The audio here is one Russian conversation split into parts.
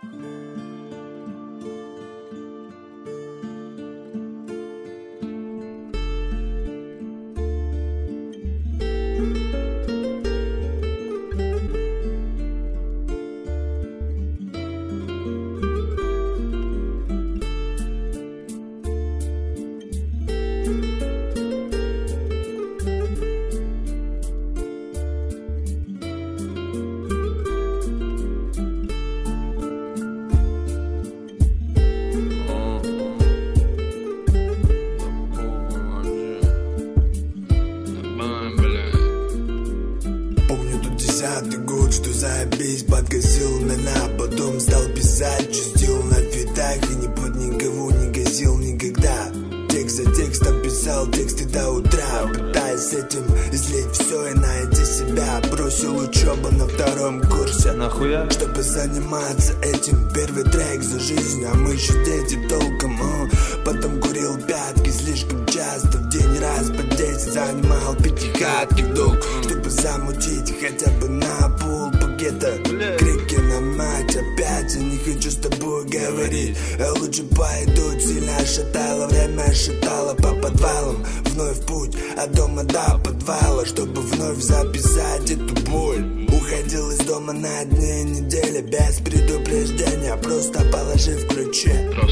Год, что заебись, подкосил меня, потом стал писать, чистил на фитах и ни под никого не газил никогда. Текст за текстом писал тексты до утра, пытаясь с этим излить все и найти себя. Бросил учебу на втором курсе, нахуя? Чтобы заниматься этим. Первый трек за жизнь, а мы еще дети толком. Потом курил пятки слишком часто, в день раз по 10 занимал пятихатки вдруг, чтобы замутить хотя бы на пол пакета. Крики на мать опять, я не хочу с тобой говорить, а лучше пойду. Сильно шатало, время шатало по подвалам. Вновь в путь от дома до подвала, чтобы вновь записать эту боль. Уходил из дома на дни недели без предупреждения, просто положив ключи.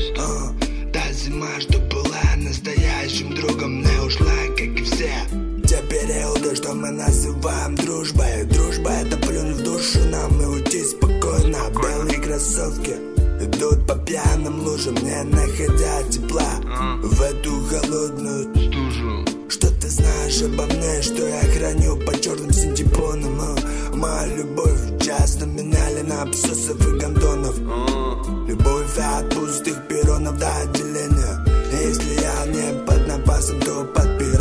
Та зима, что была настоящим другом, не ушла, как и все те периоды, что мы называем дружбой. Дружба — это плюнуть в душу нам и уйти спокойно. Белые кроссовки идут по пьяным лужам, не находя тепла в эту холодную стужу. Что ты знаешь обо мне, что я храню по черным синтепонам? Мою любовь часто меняли на абсосов и гондонов. Любовь от пустых перронов до отделения. Если я не под напасом, то под перроном.